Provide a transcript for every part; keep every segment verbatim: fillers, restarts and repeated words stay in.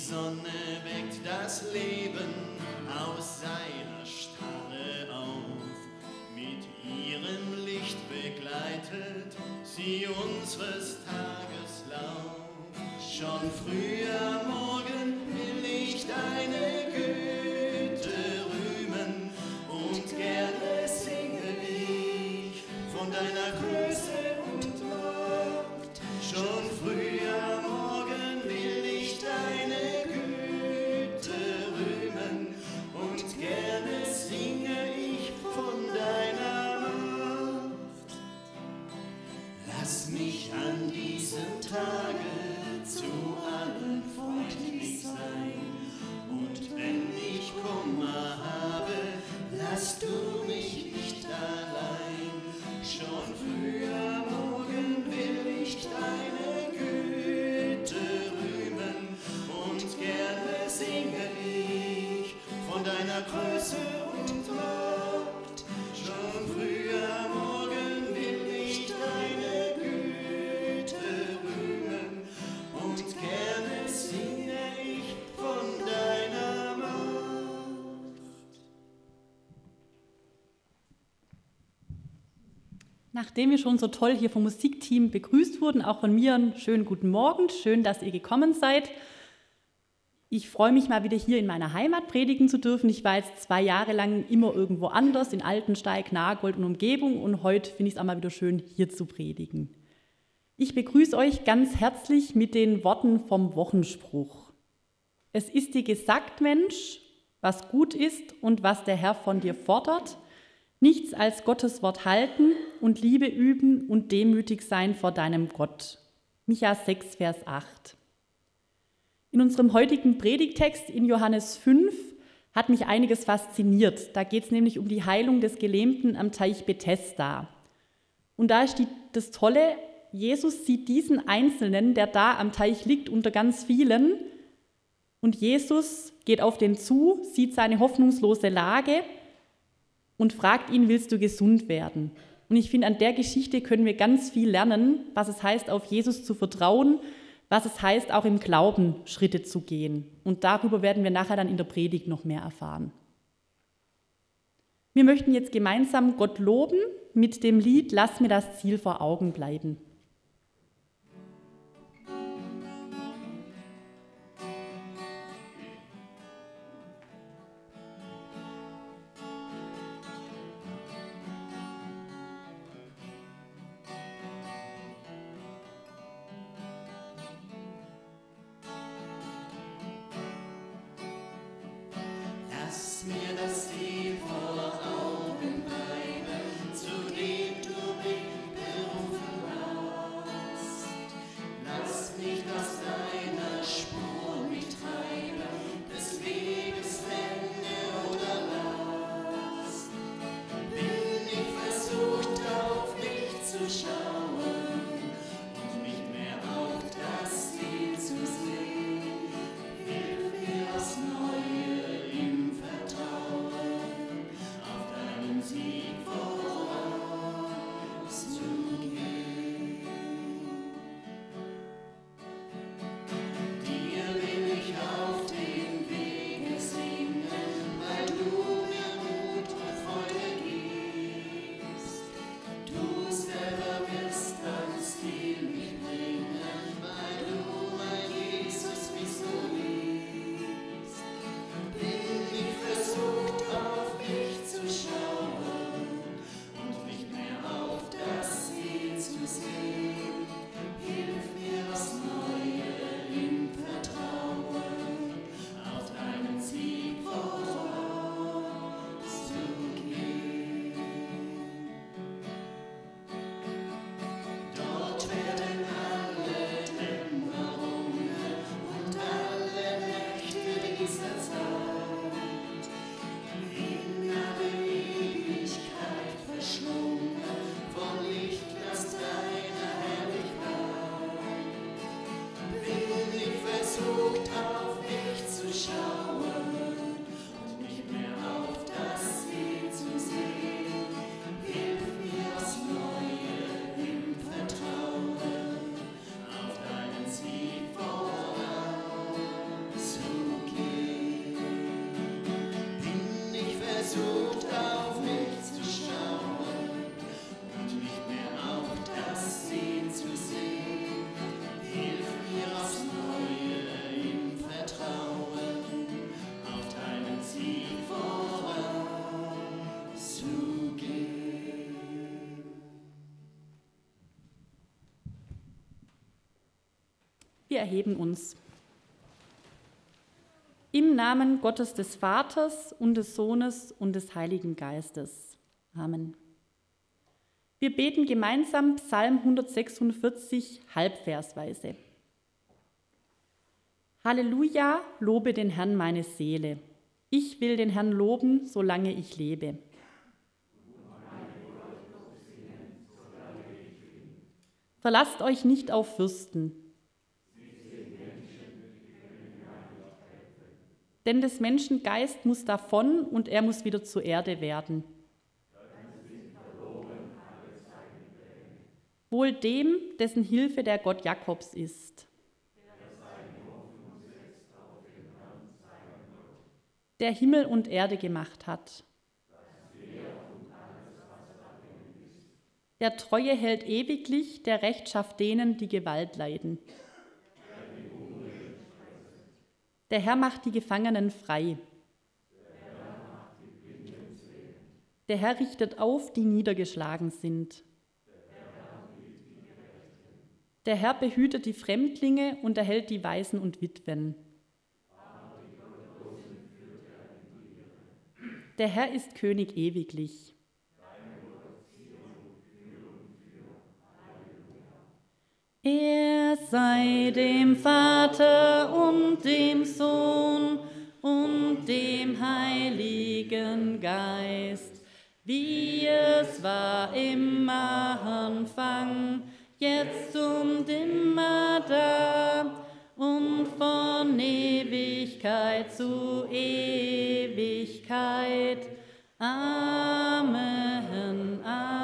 Sonne weckt das Leben aus seiner Starre auf. Mit ihrem Licht begleitet sie unseres Tages Lauf. Schon früh am Morgen will ich deine Güte rühmen und gerne singe ich von deiner Größe und Macht. Schon früh am Morgen will ich deine Güte rühmen und gerne singe ich von deiner Macht. Lass mich an diesem Tage zu allen freundlich sein, und wenn ich Kummer habe, lass du mich nicht allein. Schon früh am Morgen will ich deine Güte rühmen und gerne singe ich von deiner Größe und Macht. Schon früh am Morgen will ich deine Güte rühmen und gerne singe ich von deiner Macht. Nachdem wir schon so toll hier vom Musikteam begrüßt wurden, auch von mir einen schönen guten Morgen, schön, dass ihr gekommen seid. Ich freue mich mal wieder hier in meiner Heimat predigen zu dürfen. Ich war jetzt zwei Jahre lang immer irgendwo anders, in Altensteig, Nagold und Umgebung, und heute finde ich es auch mal wieder schön, hier zu predigen. Ich begrüße euch ganz herzlich mit den Worten vom Wochenspruch. Es ist dir gesagt, Mensch, was gut ist und was der Herr von dir fordert, nichts als Gottes Wort halten und Liebe üben und demütig sein vor deinem Gott. Micha sechs, Vers acht. In unserem heutigen Predigtext in Johannes fünf hat mich einiges fasziniert. Da geht es nämlich um die Heilung des Gelähmten am Teich Bethesda. Und da ist die, das Tolle, Jesus sieht diesen Einzelnen, der da am Teich liegt, unter ganz vielen. Und Jesus geht auf den zu, sieht seine hoffnungslose Lage und fragt ihn, willst du gesund werden? Und ich finde, an der Geschichte können wir ganz viel lernen, was es heißt, auf Jesus zu vertrauen, was es heißt, auch im Glauben Schritte zu gehen. Und darüber werden wir nachher dann in der Predigt noch mehr erfahren. Wir möchten jetzt gemeinsam Gott loben mit dem Lied Lass mir das Ziel vor Augen bleiben. Lass mir das Ziel vor Augen bleiben, zu dem du mich berufen Wir erheben uns. Im Namen Gottes des Vaters und des Sohnes und des Heiligen Geistes. Amen. Wir beten gemeinsam Psalm hundertsechsundvierzig halbversweise. Halleluja, lobe den Herrn meine Seele. Ich will den Herrn loben, solange ich lebe. Verlasst euch nicht auf Fürsten, denn des Menschen Geist muss davon und er muss wieder zur Erde werden. Wohl dem, dessen Hilfe der Gott Jakobs ist, der Himmel und Erde gemacht hat. Der Treue hält ewiglich, der Recht schafft denen, die Gewalt leiden. Der Herr macht die Gefangenen frei. Der Herr richtet auf, die niedergeschlagen sind. Der Herr behütet die Fremdlinge und erhält die Waisen und Witwen. Der Herr ist König ewiglich. Er sei dem Vater und dem Sohn und dem Heiligen Geist, wie es war im Anfang, jetzt und immer da und von Ewigkeit zu Ewigkeit. Amen,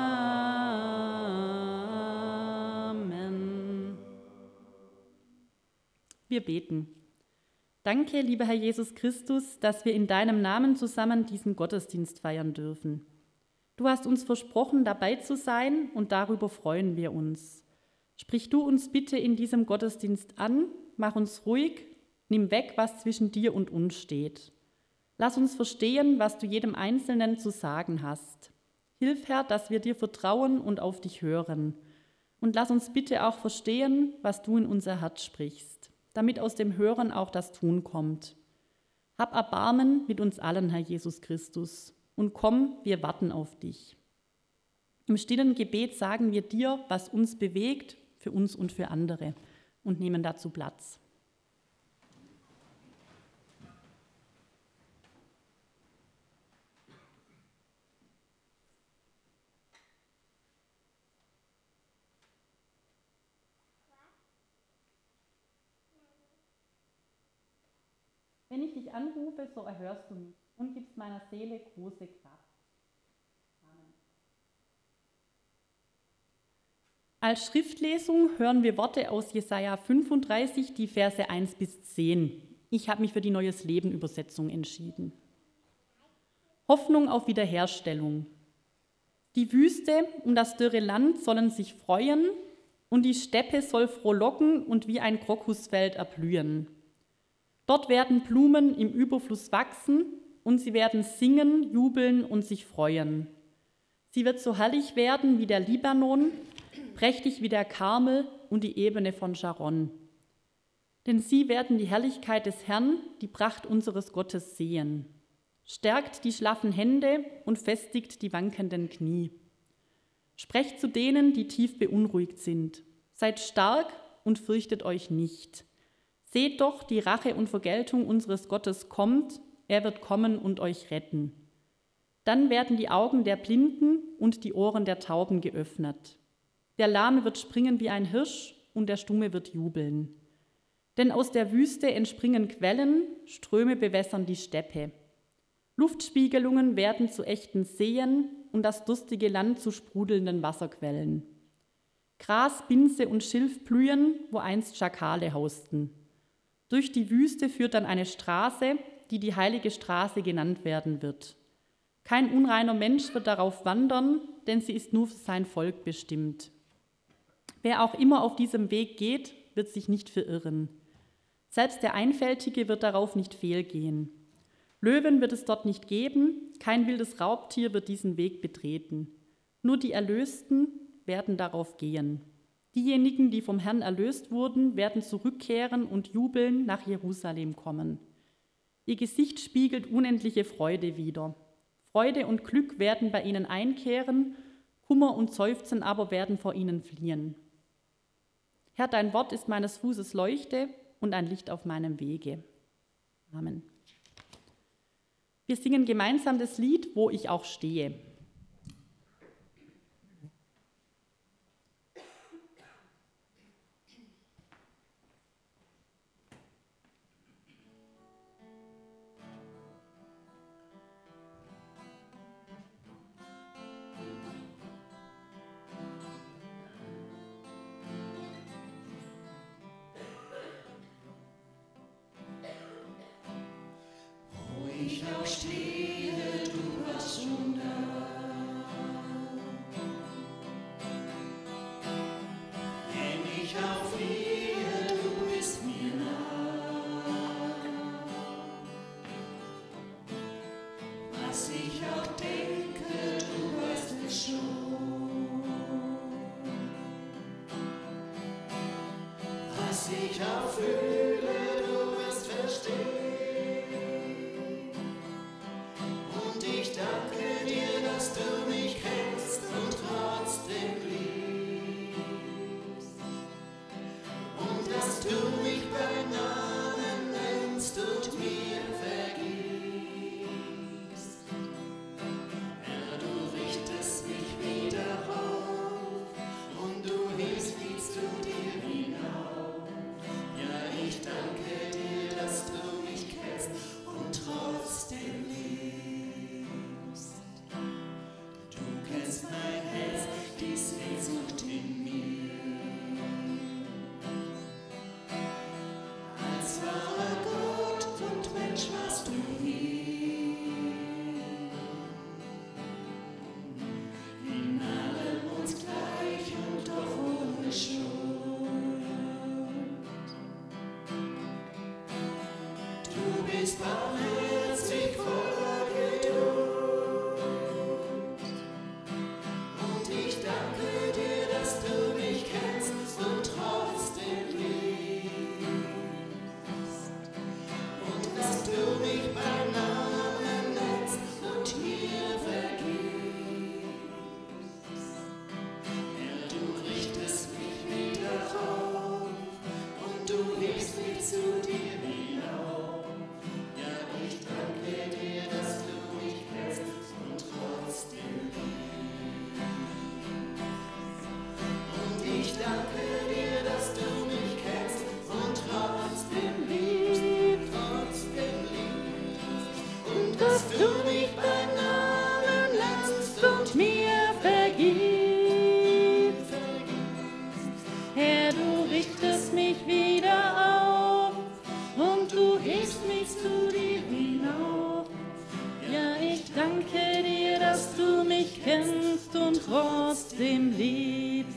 Amen. Wir beten. Danke, lieber Herr Jesus Christus, dass wir in deinem Namen zusammen diesen Gottesdienst feiern dürfen. Du hast uns versprochen, dabei zu sein, und darüber freuen wir uns. Sprich du uns bitte in diesem Gottesdienst an, mach uns ruhig, nimm weg, was zwischen dir und uns steht. Lass uns verstehen, was du jedem Einzelnen zu sagen hast. Hilf, Herr, dass wir dir vertrauen und auf dich hören. Und lass uns bitte auch verstehen, was du in unser Herz sprichst, damit aus dem Hören auch das Tun kommt. Hab Erbarmen mit uns allen, Herr Jesus Christus, und komm, wir warten auf dich. Im stillen Gebet sagen wir dir, was uns bewegt, für uns und für andere, und nehmen dazu Platz. Wenn ich dich anrufe, so erhörst du mich und gibst meiner Seele große Kraft. Amen. Als Schriftlesung hören wir Worte aus Jesaja fünfunddreißig, die Verse eins bis zehn. Ich habe mich für die Neues Leben Übersetzung entschieden. Hoffnung auf Wiederherstellung. Die Wüste und das dürre Land sollen sich freuen und die Steppe soll frohlocken und wie ein Krokusfeld erblühen. Dort werden Blumen im Überfluss wachsen und sie werden singen, jubeln und sich freuen. Sie wird so herrlich werden wie der Libanon, prächtig wie der Karmel und die Ebene von Sharon. Denn sie werden die Herrlichkeit des Herrn, die Pracht unseres Gottes sehen. Stärkt die schlaffen Hände und festigt die wankenden Knie. Sprecht zu denen, die tief beunruhigt sind. Seid stark und fürchtet euch nicht. Seht doch, die Rache und Vergeltung unseres Gottes kommt, er wird kommen und euch retten. Dann werden die Augen der Blinden und die Ohren der Tauben geöffnet. Der Lahme wird springen wie ein Hirsch und der Stumme wird jubeln. Denn aus der Wüste entspringen Quellen, Ströme bewässern die Steppe. Luftspiegelungen werden zu echten Seen und das durstige Land zu sprudelnden Wasserquellen. Gras, Binse und Schilf blühen, wo einst Schakale hausten. Durch die Wüste führt dann eine Straße, die die heilige Straße genannt werden wird. Kein unreiner Mensch wird darauf wandern, denn sie ist nur für sein Volk bestimmt. Wer auch immer auf diesem Weg geht, wird sich nicht verirren. Selbst der Einfältige wird darauf nicht fehlgehen. Löwen wird es dort nicht geben, kein wildes Raubtier wird diesen Weg betreten. Nur die Erlösten werden darauf gehen. Diejenigen, die vom Herrn erlöst wurden, werden zurückkehren und jubeln nach Jerusalem kommen. Ihr Gesicht spiegelt unendliche Freude wider. Freude und Glück werden bei ihnen einkehren, Kummer und Seufzen aber werden vor ihnen fliehen. Herr, dein Wort ist meines Fußes Leuchte und ein Licht auf meinem Wege. Amen. Wir singen gemeinsam das Lied, Wo ich auch stehe. Ich auch stehe, du warst schon da. Wenn ich auch fliehe, du bist mir nah. Was ich auch denke, du weißt es schon. Was ich auch fühle, du wirst verstehen. Ich danke dir, dass du mich kennst und trotzdem liebst. Und dass du mich beim Namen nennst und mir vergibst. Herr, du richtest mich wieder auf und du hebst mich zu dir hinauf. Ja, ich danke dir, dass du mich kennst und trotzdem liebst. Mein Herz, die Sehnsucht in mir. Als wahrer Gott und Mensch warst du hier. In allem uns gleich und doch ohne Schuld. Du bist barmherzig, voller Geduld. Trotzdem liebst.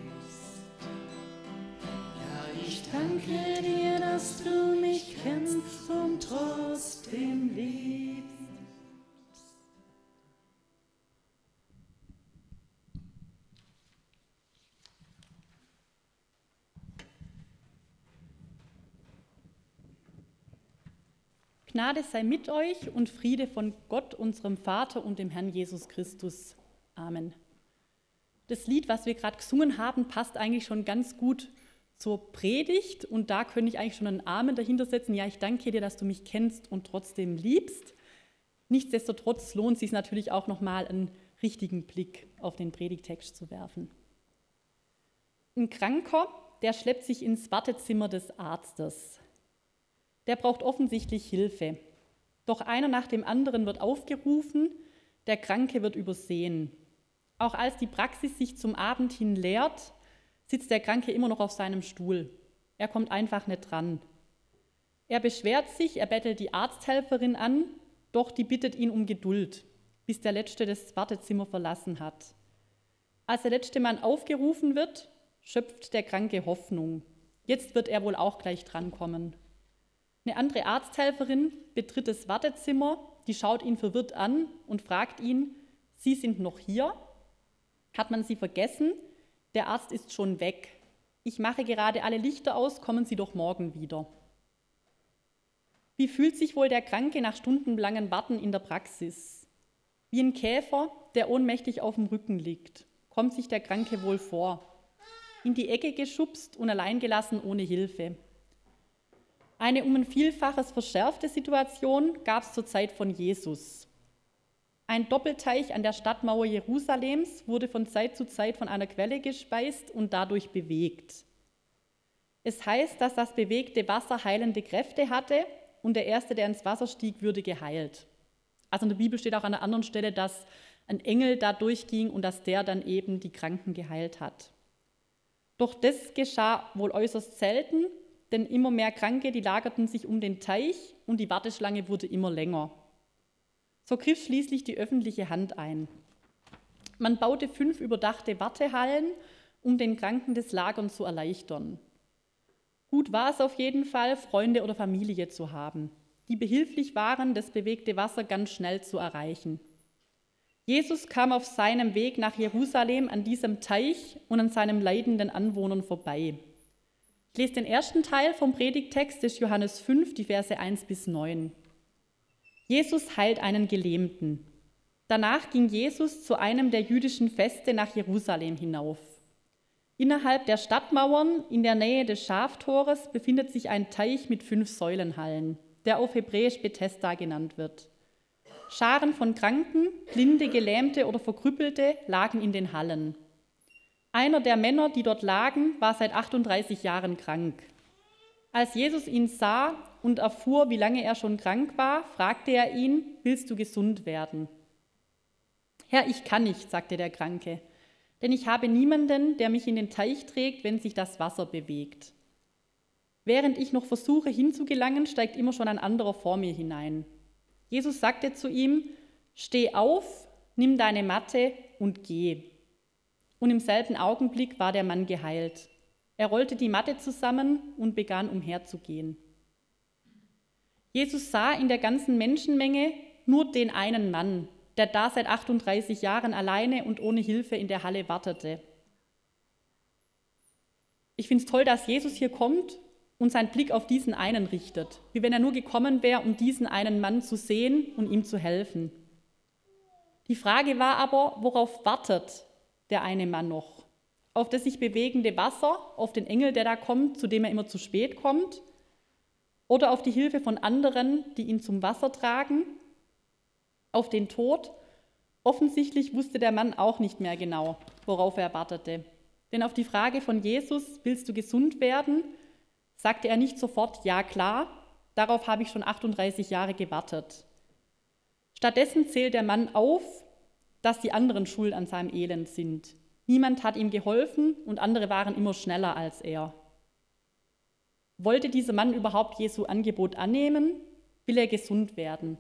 Ja, ich danke dir, dass du mich kennst und trotzdem liebst. Gnade sei mit euch und Friede von Gott, unserem Vater und dem Herrn Jesus Christus. Amen. Das Lied, was wir gerade gesungen haben, passt eigentlich schon ganz gut zur Predigt und da könnte ich eigentlich schon einen Amen dahinter setzen. Ja, ich danke dir, dass du mich kennst und trotzdem liebst. Nichtsdestotrotz lohnt es sich natürlich auch nochmal einen richtigen Blick auf den Predigtext zu werfen. Ein Kranker, der schleppt sich ins Wartezimmer des Arztes. Der braucht offensichtlich Hilfe. Doch einer nach dem anderen wird aufgerufen, der Kranke wird übersehen. Auch als die Praxis sich zum Abend hin leert, sitzt der Kranke immer noch auf seinem Stuhl. Er kommt einfach nicht dran. Er beschwert sich, er bettelt die Arzthelferin an, doch die bittet ihn um Geduld, bis der Letzte das Wartezimmer verlassen hat. Als der letzte Mann aufgerufen wird, schöpft der Kranke Hoffnung. Jetzt wird er wohl auch gleich drankommen. Eine andere Arzthelferin betritt das Wartezimmer, die schaut ihn verwirrt an und fragt ihn, Sie sind noch hier? Hat man Sie vergessen? Der Arzt ist schon weg. Ich mache gerade alle Lichter aus, kommen Sie doch morgen wieder. Wie fühlt sich wohl der Kranke nach stundenlangem Warten in der Praxis? Wie ein Käfer, der ohnmächtig auf dem Rücken liegt, kommt sich der Kranke wohl vor. In die Ecke geschubst und allein gelassen ohne Hilfe. Eine um ein Vielfaches verschärfte Situation gab es zur Zeit von Jesus. Ein Doppelteich an der Stadtmauer Jerusalems wurde von Zeit zu Zeit von einer Quelle gespeist und dadurch bewegt. Es heißt, dass das bewegte Wasser heilende Kräfte hatte und der Erste, der ins Wasser stieg, würde geheilt. Also in der Bibel steht auch an einer anderen Stelle, dass ein Engel da durchging und dass der dann eben die Kranken geheilt hat. Doch das geschah wohl äußerst selten, denn immer mehr Kranke, die lagerten sich um den Teich und die Warteschlange wurde immer länger. So griff schließlich die öffentliche Hand ein. Man baute fünf überdachte Wartehallen, um den Kranken das Lagern zu erleichtern. Gut war es auf jeden Fall, Freunde oder Familie zu haben, die behilflich waren, das bewegte Wasser ganz schnell zu erreichen. Jesus kam auf seinem Weg nach Jerusalem an diesem Teich und an seinen leidenden Anwohnern vorbei. Ich lese den ersten Teil vom Predigttext des Johannes fünf, die Verse eins bis neun. Jesus heilt einen Gelähmten. Danach ging Jesus zu einem der jüdischen Feste nach Jerusalem hinauf. Innerhalb der Stadtmauern, in der Nähe des Schaftores, befindet sich ein Teich mit fünf Säulenhallen, der auf Hebräisch Bethesda genannt wird. Scharen von Kranken, Blinde, Gelähmte oder Verkrüppelte lagen in den Hallen. Einer der Männer, die dort lagen, war seit achtunddreißig Jahren krank. Als Jesus ihn sah und erfuhr, wie lange er schon krank war, fragte er ihn: Willst du gesund werden? Herr, ich kann nicht, sagte der Kranke, denn ich habe niemanden, der mich in den Teich trägt, wenn sich das Wasser bewegt. Während ich noch versuche hinzugelangen, steigt immer schon ein anderer vor mir hinein. Jesus sagte zu ihm: Steh auf, nimm deine Matte und geh. Und im selben Augenblick war der Mann geheilt. Er rollte die Matte zusammen und begann umherzugehen. Jesus sah in der ganzen Menschenmenge nur den einen Mann, der da seit achtunddreißig Jahren alleine und ohne Hilfe in der Halle wartete. Ich finde es toll, dass Jesus hier kommt und seinen Blick auf diesen einen richtet, wie wenn er nur gekommen wäre, um diesen einen Mann zu sehen und ihm zu helfen. Die Frage war aber, worauf wartet der eine Mann noch? Auf das sich bewegende Wasser, auf den Engel, der da kommt, zu dem er immer zu spät kommt, oder auf die Hilfe von anderen, die ihn zum Wasser tragen, auf den Tod? Offensichtlich wusste der Mann auch nicht mehr genau, worauf er wartete. Denn auf die Frage von Jesus: Willst du gesund werden?, sagte er nicht sofort: Ja, klar, darauf habe ich schon achtunddreißig Jahre gewartet. Stattdessen zählt der Mann auf, dass die anderen schuld an seinem Elend sind. Niemand hat ihm geholfen und andere waren immer schneller als er. Wollte dieser Mann überhaupt Jesu Angebot annehmen? Will er gesund werden?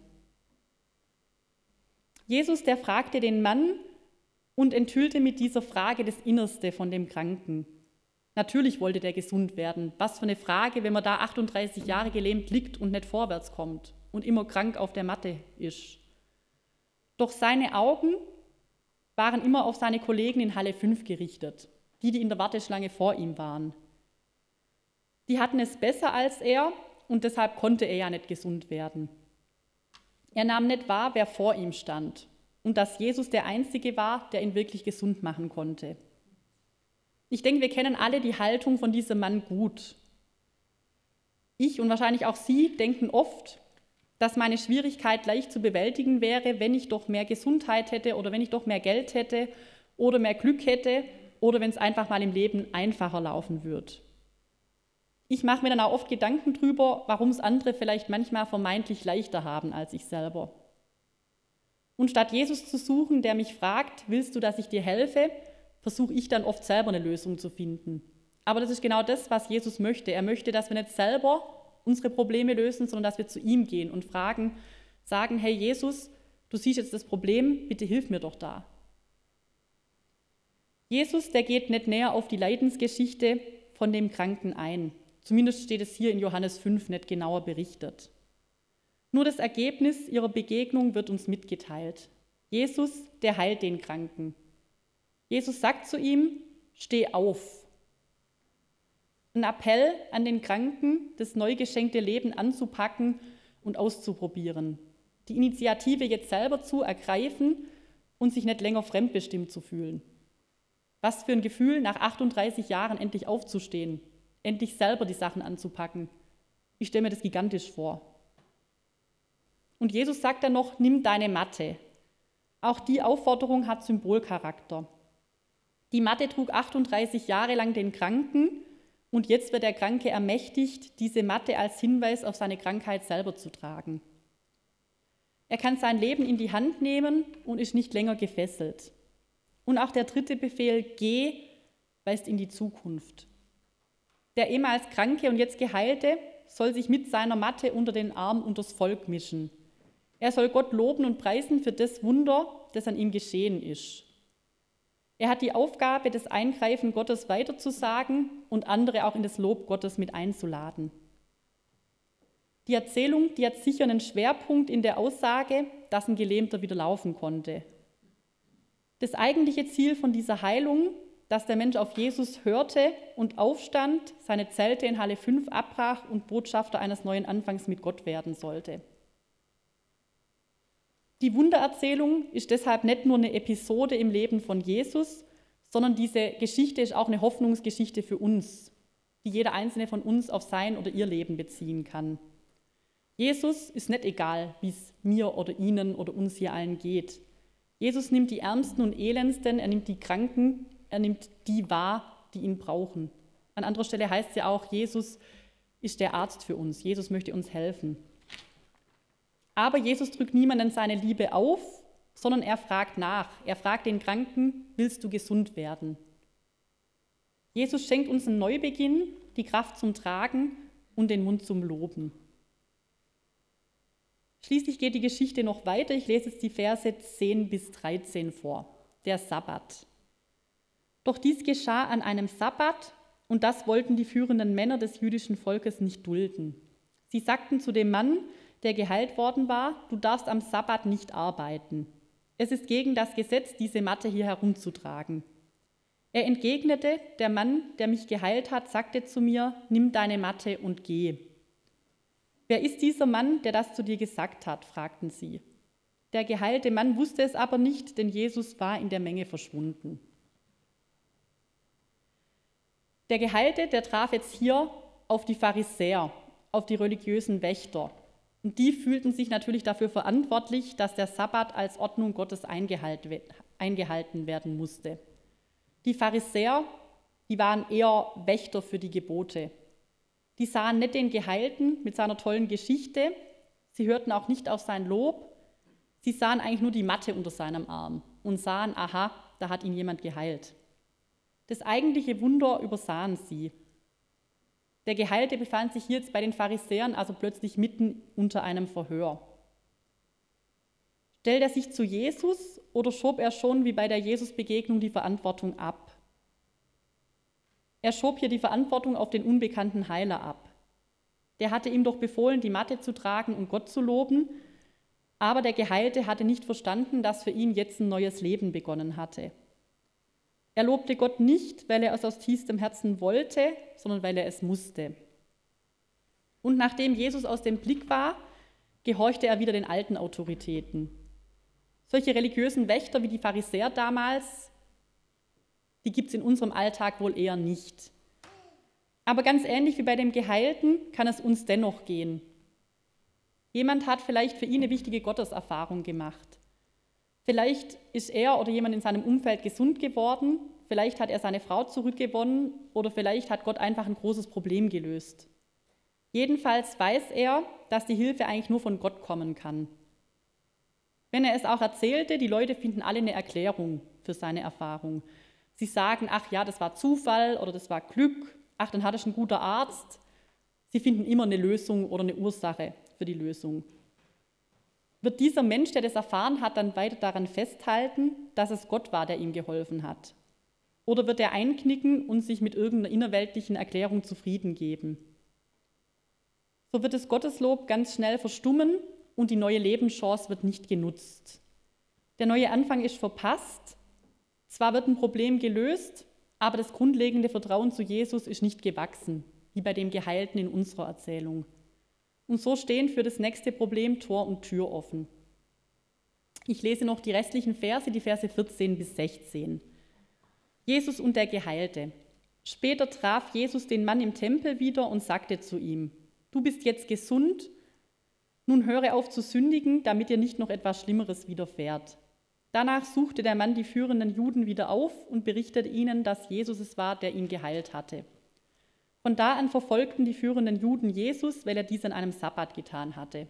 Jesus, der fragte den Mann und enthüllte mit dieser Frage das Innerste von dem Kranken. Natürlich wollte der gesund werden. Was für eine Frage, wenn man da achtunddreißig Jahre gelähmt liegt und nicht vorwärts kommt und immer krank auf der Matte ist. Doch seine Augen waren immer auf seine Kollegen in Halle fünf gerichtet, die, die in der Warteschlange vor ihm waren. Die hatten es besser als er und deshalb konnte er ja nicht gesund werden. Er nahm nicht wahr, wer vor ihm stand und dass Jesus der Einzige war, der ihn wirklich gesund machen konnte. Ich denke, wir kennen alle die Haltung von diesem Mann gut. Ich und wahrscheinlich auch Sie denken oft, dass meine Schwierigkeit leicht zu bewältigen wäre, wenn ich doch mehr Gesundheit hätte oder wenn ich doch mehr Geld hätte oder mehr Glück hätte oder wenn es einfach mal im Leben einfacher laufen würde. Ich mache mir dann auch oft Gedanken drüber, warum es andere vielleicht manchmal vermeintlich leichter haben als ich selber. Und statt Jesus zu suchen, der mich fragt: Willst du, dass ich dir helfe?, versuche ich dann oft selber eine Lösung zu finden. Aber das ist genau das, was Jesus möchte. Er möchte, dass wir nicht selber unsere Probleme lösen, sondern dass wir zu ihm gehen und fragen, sagen: Hey Jesus, du siehst jetzt das Problem, bitte hilf mir doch da. Jesus, der geht nicht näher auf die Leidensgeschichte von dem Kranken ein. Zumindest steht es hier in Johannes fünf nicht genauer berichtet. Nur das Ergebnis ihrer Begegnung wird uns mitgeteilt. Jesus, der heilt den Kranken. Jesus sagt zu ihm: Steh auf. Ein Appell an den Kranken, das neu geschenkte Leben anzupacken und auszuprobieren. Die Initiative jetzt selber zu ergreifen und sich nicht länger fremdbestimmt zu fühlen. Was für ein Gefühl, nach achtunddreißig Jahren endlich aufzustehen, endlich selber die Sachen anzupacken. Ich stelle mir das gigantisch vor. Und Jesus sagt dann noch, nimm deine Matte. Auch die Aufforderung hat Symbolcharakter. Die Matte trug achtunddreißig Jahre lang den Kranken und jetzt wird der Kranke ermächtigt, diese Matte als Hinweis auf seine Krankheit selber zu tragen. Er kann sein Leben in die Hand nehmen und ist nicht länger gefesselt. Und auch der dritte Befehl, geh, weist in die Zukunft. Der ehemals Kranke und jetzt Geheilte soll sich mit seiner Matte unter den Arm unters Volk mischen. Er soll Gott loben und preisen für das Wunder, das an ihm geschehen ist. Er hat die Aufgabe, das Eingreifen Gottes weiterzusagen und andere auch in das Lob Gottes mit einzuladen. Die Erzählung, die hat sicher einen Schwerpunkt in der Aussage, dass ein Gelähmter wieder laufen konnte. Das eigentliche Ziel von dieser Heilung, dass der Mensch auf Jesus hörte und aufstand, seine Zelte in Halle fünf abbrach und Botschafter eines neuen Anfangs mit Gott werden sollte. Die Wundererzählung ist deshalb nicht nur eine Episode im Leben von Jesus, sondern diese Geschichte ist auch eine Hoffnungsgeschichte für uns, die jeder einzelne von uns auf sein oder ihr Leben beziehen kann. Jesus ist nicht egal, wie es mir oder Ihnen oder uns hier allen geht. Jesus nimmt die Ärmsten und Elendsten, er nimmt die Kranken, er nimmt die wahr, die ihn brauchen. An anderer Stelle heißt es ja auch, Jesus ist der Arzt für uns, Jesus möchte uns helfen. Aber Jesus drückt niemandem seine Liebe auf, sondern er fragt nach. Er fragt den Kranken, willst du gesund werden? Jesus schenkt uns einen Neubeginn, die Kraft zum Tragen und den Mund zum Loben. Schließlich geht die Geschichte noch weiter. Ich lese jetzt die Verse zehn bis dreizehn vor. Der Sabbat. Doch dies geschah an einem Sabbat und das wollten die führenden Männer des jüdischen Volkes nicht dulden. Sie sagten zu dem Mann, der geheilt worden war, du darfst am Sabbat nicht arbeiten. Es ist gegen das Gesetz, diese Matte hier herumzutragen. Er entgegnete, der Mann, der mich geheilt hat, sagte zu mir, nimm deine Matte und geh. Wer ist dieser Mann, der das zu dir gesagt hat, fragten sie. Der geheilte Mann wusste es aber nicht, denn Jesus war in der Menge verschwunden. Der Geheilte, der traf jetzt hier auf die Pharisäer, auf die religiösen Wächter. Und die fühlten sich natürlich dafür verantwortlich, dass der Sabbat als Ordnung Gottes eingehalten werden musste. Die Pharisäer, die waren eher Wächter für die Gebote. Die sahen nicht den Geheilten mit seiner tollen Geschichte, sie hörten auch nicht auf sein Lob, sie sahen eigentlich nur die Matte unter seinem Arm und sahen, aha, da hat ihn jemand geheilt. Das eigentliche Wunder übersahen sie. Der Geheilte befand sich hier jetzt bei den Pharisäern also plötzlich mitten unter einem Verhör. Stellt er sich zu Jesus oder schob er schon wie bei der Jesus-Begegnung die Verantwortung ab? Er schob hier die Verantwortung auf den unbekannten Heiler ab. Der hatte ihm doch befohlen, die Matte zu tragen und Gott zu loben, aber der Geheilte hatte nicht verstanden, dass für ihn jetzt ein neues Leben begonnen hatte. Er lobte Gott nicht, weil er es aus tiefstem Herzen wollte, sondern weil er es musste. Und nachdem Jesus aus dem Blick war, gehorchte er wieder den alten Autoritäten. Solche religiösen Wächter wie die Pharisäer damals, die gibt es in unserem Alltag wohl eher nicht. Aber ganz ähnlich wie bei dem Geheilten kann es uns dennoch gehen. Jemand hat vielleicht für ihn eine wichtige Gotteserfahrung gemacht. Vielleicht ist er oder jemand in seinem Umfeld gesund geworden, vielleicht hat er seine Frau zurückgewonnen oder vielleicht hat Gott einfach ein großes Problem gelöst. Jedenfalls weiß er, dass die Hilfe eigentlich nur von Gott kommen kann. Wenn er es auch erzählte, die Leute finden alle eine Erklärung für seine Erfahrung. Sie sagen, ach ja, das war Zufall oder das war Glück, ach, dann hat es ein guter Arzt. Sie finden immer eine Lösung oder eine Ursache für die Lösung. Wird dieser Mensch, der das erfahren hat, dann weiter daran festhalten, dass es Gott war, der ihm geholfen hat? Oder wird er einknicken und sich mit irgendeiner innerweltlichen Erklärung zufrieden geben? So wird das Gotteslob ganz schnell verstummen und die neue Lebenschance wird nicht genutzt. Der neue Anfang ist verpasst. Zwar wird ein Problem gelöst, aber das grundlegende Vertrauen zu Jesus ist nicht gewachsen, wie bei dem Geheilten in unserer Erzählung. Und so stehen für das nächste Problem Tor und Tür offen. Ich lese noch die restlichen Verse, die Verse vierzehn bis sechzehn. Jesus und der Geheilte. Später traf Jesus den Mann im Tempel wieder und sagte zu ihm: Du bist jetzt gesund, nun höre auf zu sündigen, damit dir nicht noch etwas Schlimmeres widerfährt. Danach suchte der Mann die führenden Juden wieder auf und berichtete ihnen, dass Jesus es war, der ihn geheilt hatte. Von da an verfolgten die führenden Juden Jesus, weil er dies an einem Sabbat getan hatte.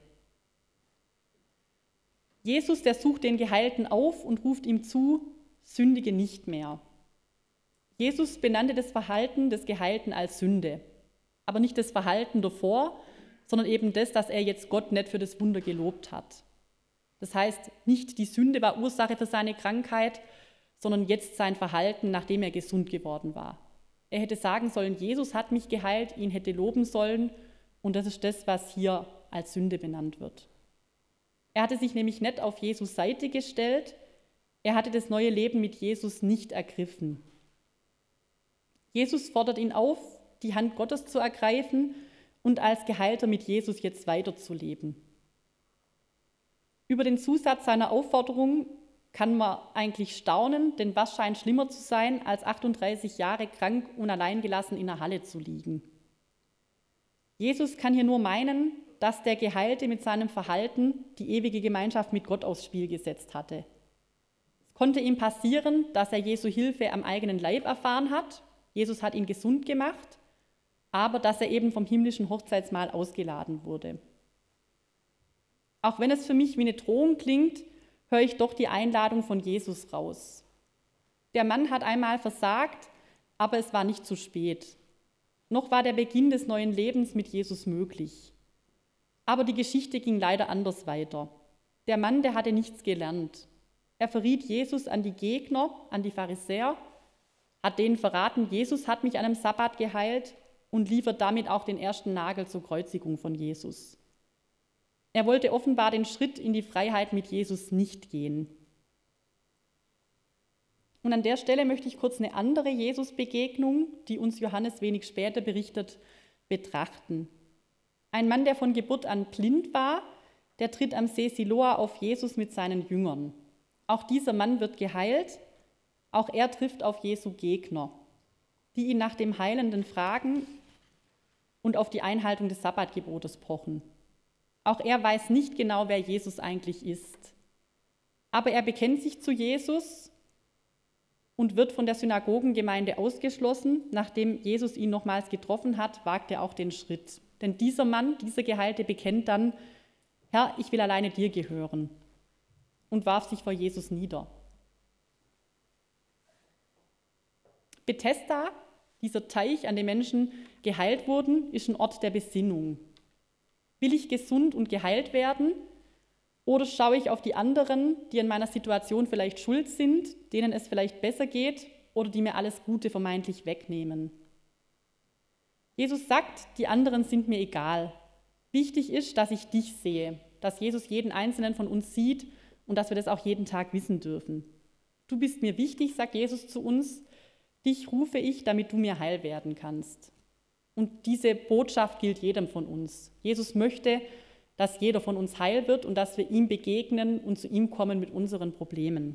Jesus, der sucht den Geheilten auf und ruft ihm zu: Sündige nicht mehr. Jesus benannte das Verhalten des Geheilten als Sünde, aber nicht das Verhalten davor, sondern eben das, dass er jetzt Gott nicht für das Wunder gelobt hat. Das heißt, nicht die Sünde war Ursache für seine Krankheit, sondern jetzt sein Verhalten, nachdem er gesund geworden war. Er hätte sagen sollen, Jesus hat mich geheilt, ihn hätte loben sollen, und das ist das, was hier als Sünde benannt wird. Er hatte sich nämlich nicht auf Jesus Seite gestellt, er hatte das neue Leben mit Jesus nicht ergriffen. Jesus fordert ihn auf, die Hand Gottes zu ergreifen und als Geheilter mit Jesus jetzt weiterzuleben. Über den Zusatz seiner Aufforderung kann man eigentlich staunen, denn was scheint schlimmer zu sein, als achtunddreißig Jahre krank und alleingelassen in einer Halle zu liegen? Jesus kann hier nur meinen, dass der Geheilte mit seinem Verhalten die ewige Gemeinschaft mit Gott aufs Spiel gesetzt hatte. Es konnte ihm passieren, dass er Jesu Hilfe am eigenen Leib erfahren hat. Jesus hat ihn gesund gemacht, aber dass er eben vom himmlischen Hochzeitsmahl ausgeladen wurde. Auch wenn es für mich wie eine Drohung klingt, höre ich doch die Einladung von Jesus raus. Der Mann hat einmal versagt, aber es war nicht zu spät. Noch war der Beginn des neuen Lebens mit Jesus möglich. Aber die Geschichte ging leider anders weiter. Der Mann, der hatte nichts gelernt. Er verriet Jesus an die Gegner, an die Pharisäer, hat denen verraten, Jesus hat mich an einem Sabbat geheilt und liefert damit auch den ersten Nagel zur Kreuzigung von Jesus. Er wollte offenbar den Schritt in die Freiheit mit Jesus nicht gehen. Und an der Stelle möchte ich kurz eine andere Jesus-Begegnung, die uns Johannes wenig später berichtet, betrachten. Ein Mann, der von Geburt an blind war, der tritt am See Siloa auf Jesus mit seinen Jüngern. Auch dieser Mann wird geheilt, auch er trifft auf Jesu Gegner, die ihn nach dem Heilenden fragen und auf die Einhaltung des Sabbatgebotes pochen. Auch er weiß nicht genau, wer Jesus eigentlich ist. Aber er bekennt sich zu Jesus und wird von der Synagogengemeinde ausgeschlossen. Nachdem Jesus ihn nochmals getroffen hat, wagt er auch den Schritt. Denn dieser Mann, dieser Geheilte, bekennt dann: Herr, ich will alleine dir gehören, und warf sich vor Jesus nieder. Bethesda, dieser Teich, an dem Menschen geheilt wurden, ist ein Ort der Besinnung. Will ich gesund und geheilt werden? Oder schaue ich auf die anderen, die an meiner Situation vielleicht schuld sind, denen es vielleicht besser geht oder die mir alles Gute vermeintlich wegnehmen? Jesus sagt, die anderen sind mir egal. Wichtig ist, dass ich dich sehe, dass Jesus jeden Einzelnen von uns sieht und dass wir das auch jeden Tag wissen dürfen. Du bist mir wichtig, sagt Jesus zu uns, dich rufe ich, damit du mir heil werden kannst. Und diese Botschaft gilt jedem von uns. Jesus möchte, dass jeder von uns heil wird und dass wir ihm begegnen und zu ihm kommen mit unseren Problemen.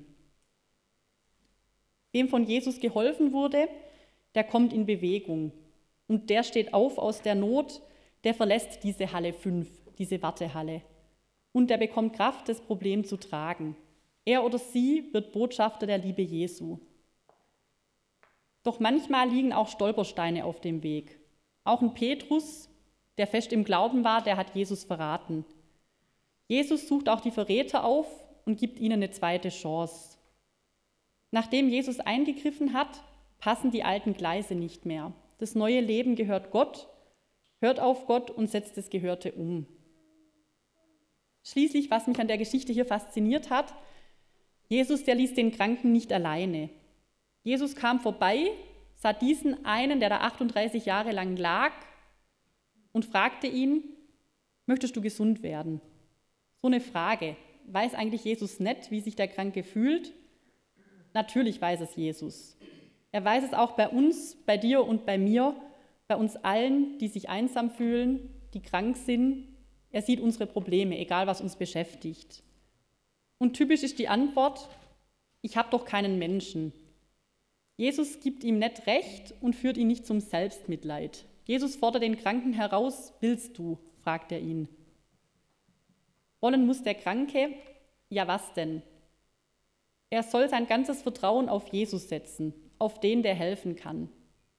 Wem von Jesus geholfen wurde, der kommt in Bewegung. Und der steht auf aus der Not, der verlässt diese Halle fünf, diese Wartehalle. Und der bekommt Kraft, das Problem zu tragen. Er oder sie wird Botschafter der Liebe Jesu. Doch manchmal liegen auch Stolpersteine auf dem Weg. Auch ein Petrus, der fest im Glauben war, der hat Jesus verraten. Jesus sucht auch die Verräter auf und gibt ihnen eine zweite Chance. Nachdem Jesus eingegriffen hat, passen die alten Gleise nicht mehr. Das neue Leben gehört Gott, hört auf Gott und setzt das Gehörte um. Schließlich, was mich an der Geschichte hier fasziniert hat, Jesus, der ließ den Kranken nicht alleine. Jesus kam vorbei, sah diesen einen, der da achtunddreißig Jahre lang lag, und fragte ihn: Möchtest du gesund werden? So eine Frage. Weiß eigentlich Jesus nicht, wie sich der Kranke fühlt? Natürlich weiß es Jesus. Er weiß es auch bei uns, bei dir und bei mir, bei uns allen, die sich einsam fühlen, die krank sind. Er sieht unsere Probleme, egal was uns beschäftigt. Und typisch ist die Antwort: Ich habe doch keinen Menschen. Jesus gibt ihm nicht recht und führt ihn nicht zum Selbstmitleid. Jesus fordert den Kranken heraus: Willst du? Fragt er ihn. Wollen muss der Kranke? Ja, was denn? Er soll sein ganzes Vertrauen auf Jesus setzen, auf den, der helfen kann.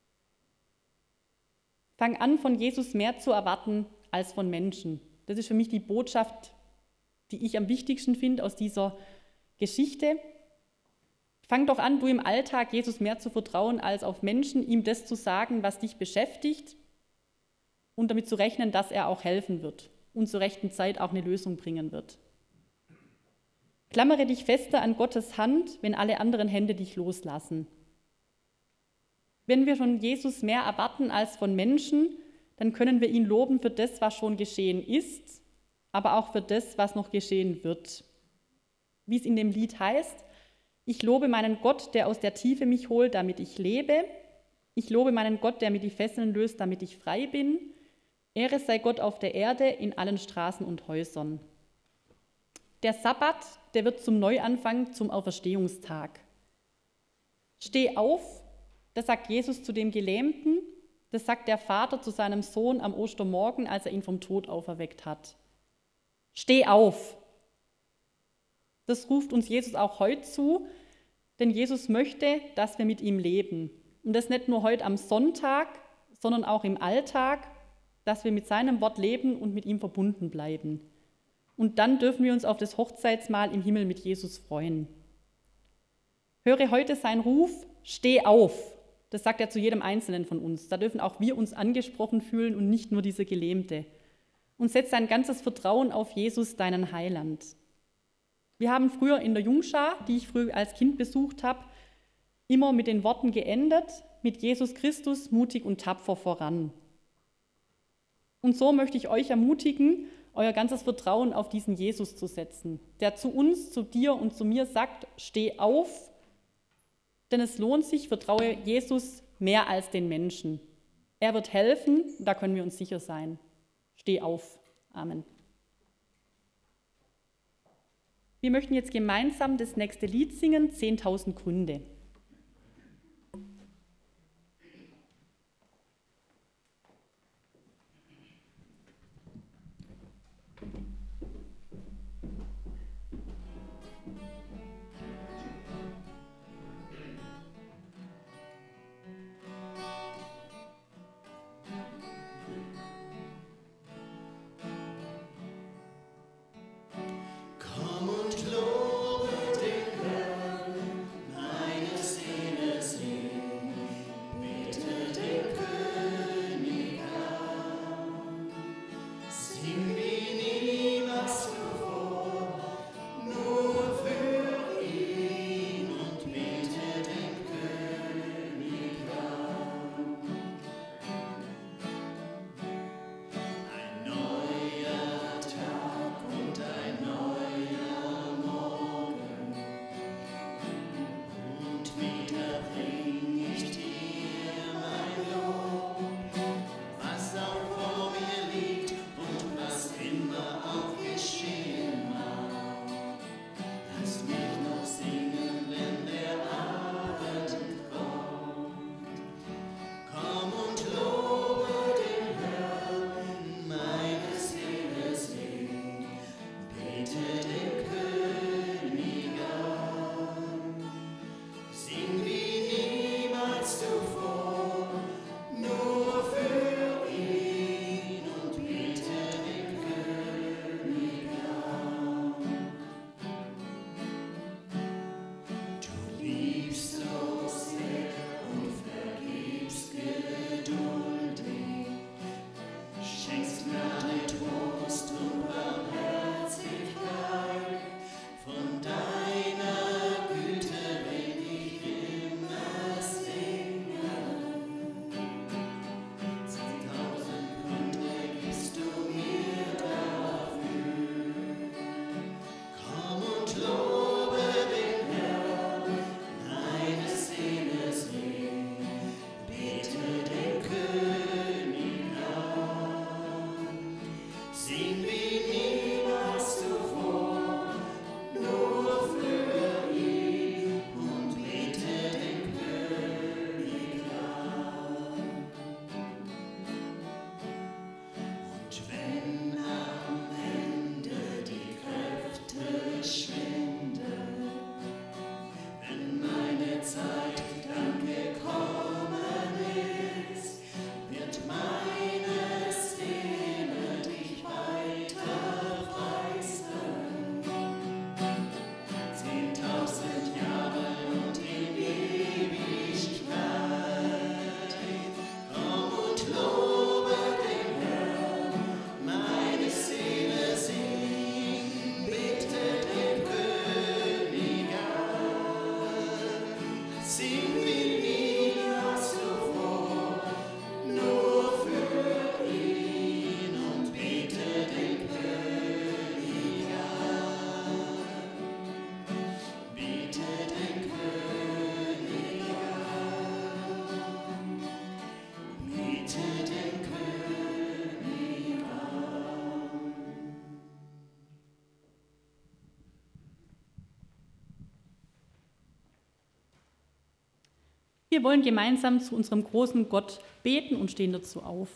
Fang an, von Jesus mehr zu erwarten als von Menschen. Das ist für mich die Botschaft, die ich am wichtigsten finde aus dieser Geschichte. Fang doch an, du im Alltag Jesus mehr zu vertrauen als auf Menschen, ihm das zu sagen, was dich beschäftigt und damit zu rechnen, dass er auch helfen wird und zur rechten Zeit auch eine Lösung bringen wird. Klammere dich fester an Gottes Hand, wenn alle anderen Hände dich loslassen. Wenn wir von Jesus mehr erwarten als von Menschen, dann können wir ihn loben für das, was schon geschehen ist, aber auch für das, was noch geschehen wird. Wie es in dem Lied heißt: Ich lobe meinen Gott, der aus der Tiefe mich holt, damit ich lebe. Ich lobe meinen Gott, der mir die Fesseln löst, damit ich frei bin. Ehre sei Gott auf der Erde, in allen Straßen und Häusern. Der Sabbat, der wird zum Neuanfang, zum Auferstehungstag. Steh auf, das sagt Jesus zu dem Gelähmten, das sagt der Vater zu seinem Sohn am Ostermorgen, als er ihn vom Tod auferweckt hat. Steh auf! Das ruft uns Jesus auch heute zu, denn Jesus möchte, dass wir mit ihm leben. Und das nicht nur heute am Sonntag, sondern auch im Alltag, dass wir mit seinem Wort leben und mit ihm verbunden bleiben. Und dann dürfen wir uns auf das Hochzeitsmahl im Himmel mit Jesus freuen. Höre heute seinen Ruf: Steh auf! Das sagt er zu jedem Einzelnen von uns. Da dürfen auch wir uns angesprochen fühlen und nicht nur dieser Gelähmte. Und setz dein ganzes Vertrauen auf Jesus, deinen Heiland. Wir haben früher in der Jungschar, die ich früher als Kind besucht habe, immer mit den Worten geendet: Mit Jesus Christus mutig und tapfer voran. Und so möchte ich euch ermutigen, euer ganzes Vertrauen auf diesen Jesus zu setzen, der zu uns, zu dir und zu mir sagt: Steh auf, denn es lohnt sich, vertraue Jesus mehr als den Menschen. Er wird helfen, da können wir uns sicher sein. Steh auf. Amen. Wir möchten jetzt gemeinsam das nächste Lied singen, zehntausend Gründe. Komm und lobe den Herrn, meine Sing wie niemals zuvor, nur für ihn und bete den König an. Und wenn am Ende die Kräfte schwinden, wenn meine Zeit dann gekommen ist, wird meine Seele dich weiter preisen. Zehntausend Jahre und in Ewigkeit. Komm und lobe den Herrn, meine Seele singt, bete den König an. Sing wie niemals zuvor, nur für ihn und bete den König an. Bete den König an. Bete den König an. Wir wollen gemeinsam zu unserem großen Gott beten und stehen dazu auf.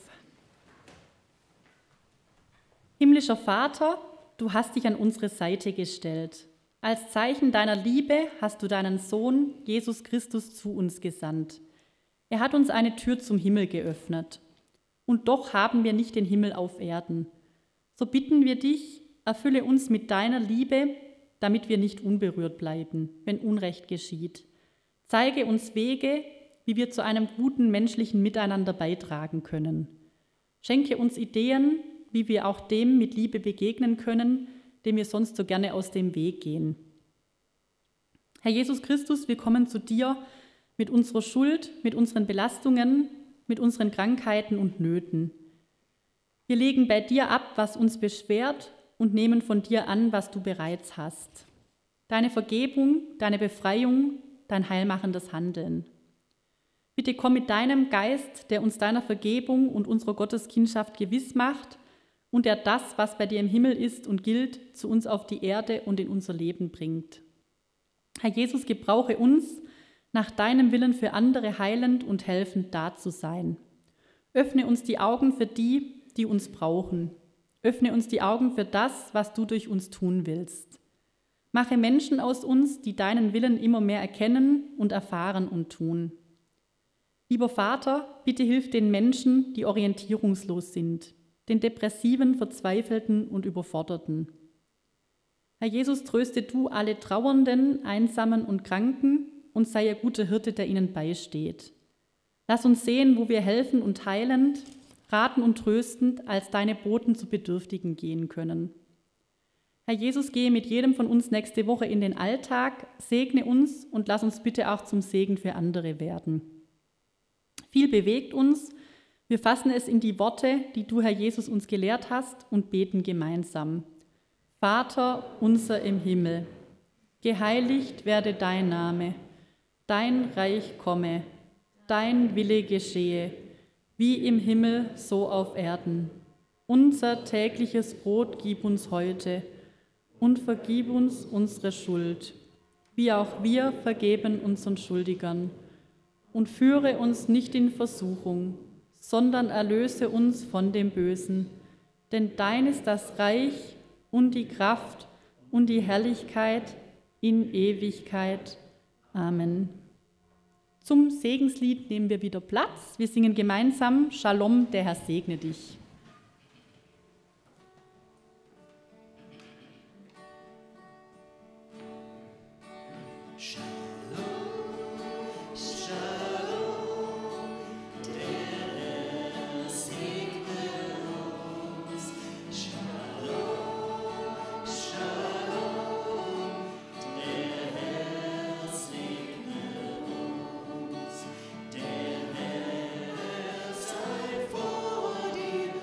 Himmlischer Vater, du hast dich an unsere Seite gestellt. Als Zeichen deiner Liebe hast du deinen Sohn, Jesus Christus, zu uns gesandt. Er hat uns eine Tür zum Himmel geöffnet. Und doch haben wir nicht den Himmel auf Erden. So bitten wir dich, erfülle uns mit deiner Liebe, damit wir nicht unberührt bleiben, wenn Unrecht geschieht. Zeige uns Wege, wie wir zu einem guten menschlichen Miteinander beitragen können. Schenke uns Ideen, wie wir auch dem mit Liebe begegnen können, dem wir sonst so gerne aus dem Weg gehen. Herr Jesus Christus, wir kommen zu dir mit unserer Schuld, mit unseren Belastungen, mit unseren Krankheiten und Nöten. Wir legen bei dir ab, was uns beschwert, und nehmen von dir an, was du bereits hast. Deine Vergebung, deine Befreiung, dein heilmachendes Handeln. Bitte komm mit deinem Geist, der uns deiner Vergebung und unserer Gotteskindschaft gewiss macht und der das, was bei dir im Himmel ist und gilt, zu uns auf die Erde und in unser Leben bringt. Herr Jesus, gebrauche uns, nach deinem Willen für andere heilend und helfend da zu sein. Öffne uns die Augen für die, die uns brauchen. Öffne uns die Augen für das, was du durch uns tun willst. Mache Menschen aus uns, die deinen Willen immer mehr erkennen und erfahren und tun. Lieber Vater, bitte hilf den Menschen, die orientierungslos sind, den Depressiven, Verzweifelten und Überforderten. Herr Jesus, tröste du alle Trauernden, Einsamen und Kranken und sei ihr guter Hirte, der ihnen beisteht. Lass uns sehen, wo wir helfen und heilend, raten und tröstend als deine Boten zu Bedürftigen gehen können. Herr Jesus, gehe mit jedem von uns nächste Woche in den Alltag, segne uns und lass uns bitte auch zum Segen für andere werden. Viel bewegt uns, wir fassen es in die Worte, die du, Herr Jesus, uns gelehrt hast und beten gemeinsam. Vater unser im Himmel, geheiligt werde dein Name, dein Reich komme, dein Wille geschehe, wie im Himmel, so auf Erden. Unser tägliches Brot gib uns heute und vergib uns unsere Schuld, wie auch wir vergeben unseren Schuldigern. Und führe uns nicht in Versuchung, sondern erlöse uns von dem Bösen. Denn dein ist das Reich und die Kraft und die Herrlichkeit in Ewigkeit. Amen. Zum Segenslied nehmen wir wieder Platz. Wir singen gemeinsam Shalom, der Herr segne dich. Der Herr sei vor dir.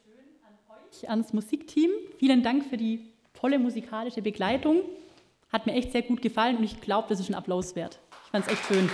ans Musikteam. Vielen Dank für die tolle musikalische Begleitung. Hat mir echt sehr gut gefallen und ich glaube, das ist ein Applaus wert. Ich fand es echt schön.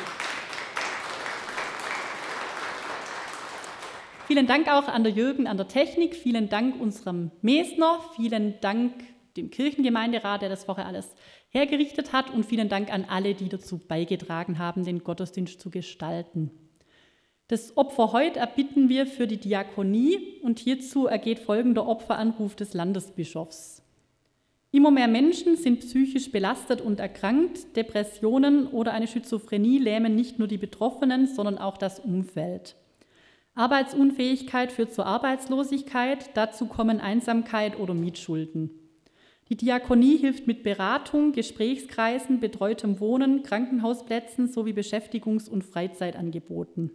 Vielen Dank auch an der Jürgen, an der Technik. Vielen Dank unserem Mesner. Vielen Dank dem Kirchengemeinderat, der das vorher alles hergerichtet hat. Und vielen Dank an alle, die dazu beigetragen haben, den Gottesdienst zu gestalten. Das Opfer heute erbitten wir für die Diakonie und hierzu ergeht folgender Opferanruf des Landesbischofs. Immer mehr Menschen sind psychisch belastet und erkrankt. Depressionen oder eine Schizophrenie lähmen nicht nur die Betroffenen, sondern auch das Umfeld. Arbeitsunfähigkeit führt zur Arbeitslosigkeit, dazu kommen Einsamkeit oder Mietschulden. Die Diakonie hilft mit Beratung, Gesprächskreisen, betreutem Wohnen, Krankenhausplätzen sowie Beschäftigungs- und Freizeitangeboten.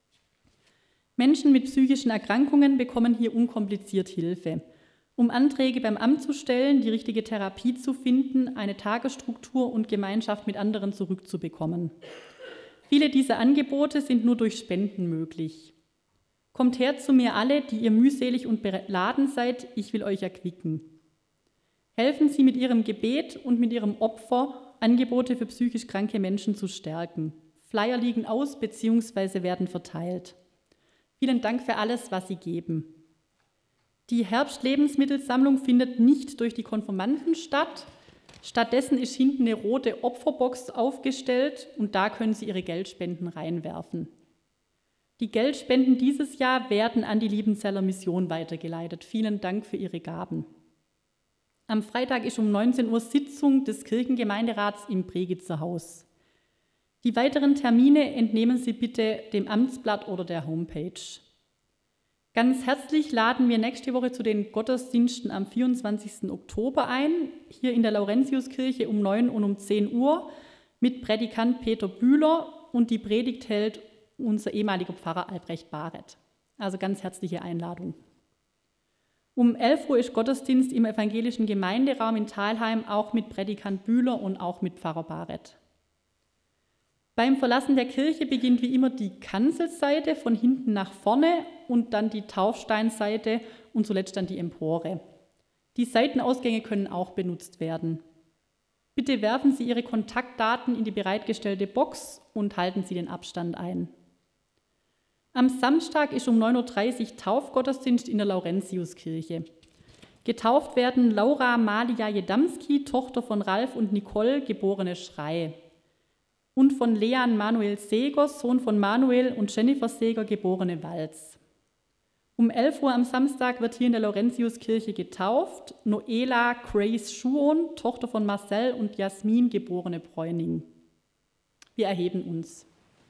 Menschen mit psychischen Erkrankungen bekommen hier unkompliziert Hilfe. Um Anträge beim Amt zu stellen, die richtige Therapie zu finden, eine Tagesstruktur und Gemeinschaft mit anderen zurückzubekommen. Viele dieser Angebote sind nur durch Spenden möglich. Kommt her zu mir alle, die ihr mühselig und beladen seid, ich will euch erquicken. Helfen Sie mit Ihrem Gebet und mit Ihrem Opfer, Angebote für psychisch kranke Menschen zu stärken. Flyer liegen aus bzw. werden verteilt. Vielen Dank für alles, was Sie geben. Die Herbst-Lebensmittelsammlung findet nicht durch die Konfirmanden statt. Stattdessen ist hinten eine rote Opferbox aufgestellt und da können Sie Ihre Geldspenden reinwerfen. Die Geldspenden dieses Jahr werden an die Liebenzeller Mission weitergeleitet. Vielen Dank für Ihre Gaben. Am Freitag ist um neunzehn Uhr Sitzung des Kirchengemeinderats im Bregitzer Haus. Die weiteren Termine entnehmen Sie bitte dem Amtsblatt oder der Homepage. Ganz herzlich laden wir nächste Woche zu den Gottesdiensten am vierundzwanzigsten Oktober ein, hier in der Laurentiuskirche um neun und um zehn Uhr mit Prädikant Peter Bühler und die Predigt hält unser ehemaliger Pfarrer Albrecht Baret. Also ganz herzliche Einladung. Um elf Uhr ist Gottesdienst im evangelischen Gemeinderaum in Thalheim, auch mit Prädikant Bühler und auch mit Pfarrer Baret. Beim Verlassen der Kirche beginnt wie immer die Kanzelseite von hinten nach vorne und dann die Taufsteinseite und zuletzt dann die Empore. Die Seitenausgänge können auch benutzt werden. Bitte werfen Sie Ihre Kontaktdaten in die bereitgestellte Box und halten Sie den Abstand ein. Am Samstag ist um neun Uhr dreißig Taufgottesdienst in der Laurentiuskirche. Getauft werden Laura Malia Jedamski, Tochter von Ralf und Nicole, geborene Schrei. Und von Leon Manuel Seeger, Sohn von Manuel und Jennifer Seeger, geborene Walz. Um elf Uhr am Samstag wird hier in der Laurentiuskirche getauft Noela Grace Schuon, Tochter von Marcel und Jasmin, geborene Bräuning. Wir erheben uns.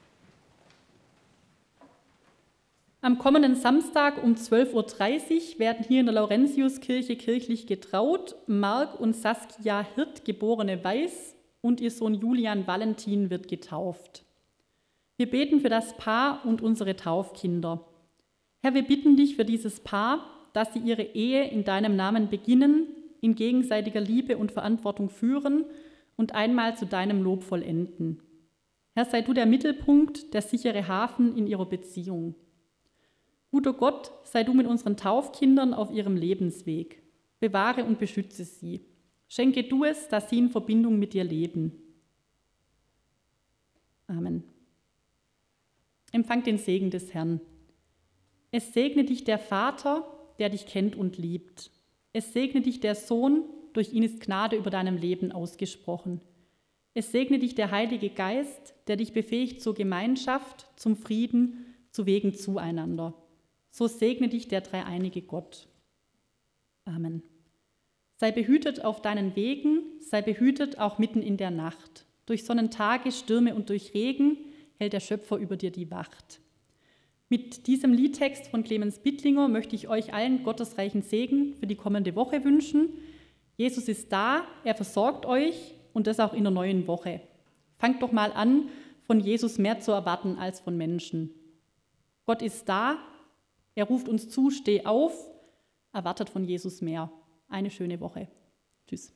Am kommenden Samstag um zwölf Uhr dreißig werden hier in der Laurentiuskirche kirchlich getraut Marc und Saskia Hirt, geborene Weiß, und ihr Sohn Julian Valentin wird getauft. Wir beten für das Paar und unsere Taufkinder. Herr, wir bitten dich für dieses Paar, dass sie ihre Ehe in deinem Namen beginnen, in gegenseitiger Liebe und Verantwortung führen und einmal zu deinem Lob vollenden. Herr, sei du der Mittelpunkt, der sichere Hafen in ihrer Beziehung. Guter Gott, sei du mit unseren Taufkindern auf ihrem Lebensweg. Bewahre und beschütze sie. Schenke du es, dass sie in Verbindung mit dir leben. Amen. Empfang den Segen des Herrn. Es segne dich der Vater, der dich kennt und liebt. Es segne dich der Sohn, durch ihn ist Gnade über deinem Leben ausgesprochen. Es segne dich der Heilige Geist, der dich befähigt zur Gemeinschaft, zum Frieden, zu Wegen zueinander. So segne dich der dreieinige Gott. Amen. Sei behütet auf deinen Wegen, sei behütet auch mitten in der Nacht. Durch Sonnentage, Stürme und durch Regen hält der Schöpfer über dir die Wacht. Mit diesem Liedtext von Clemens Bittlinger möchte ich euch allen gottesreichen Segen für die kommende Woche wünschen. Jesus ist da, er versorgt euch und das auch in der neuen Woche. Fangt doch mal an, von Jesus mehr zu erwarten als von Menschen. Gott ist da, er ruft uns zu, steh auf, erwartet von Jesus mehr. Eine schöne Woche. Tschüss.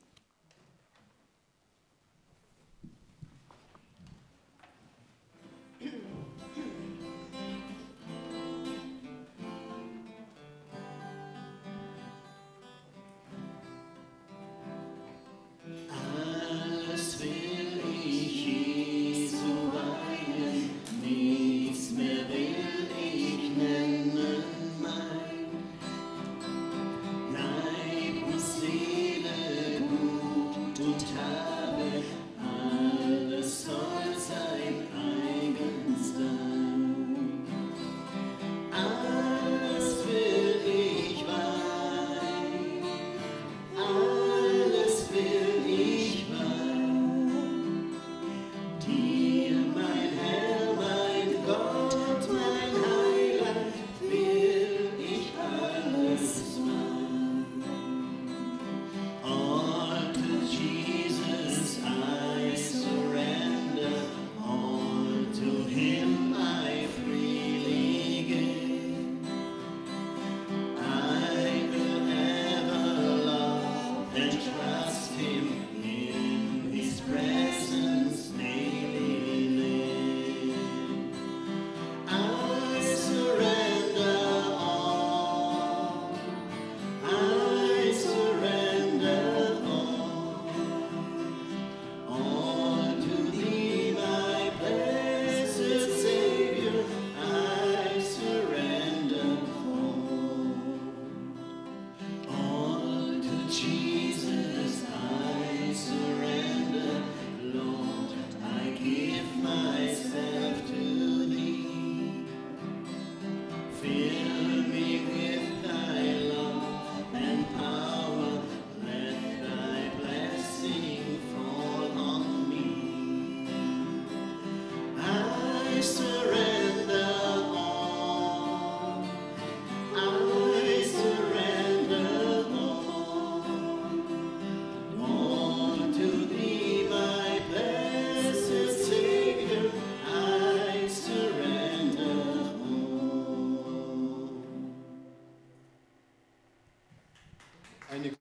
Eine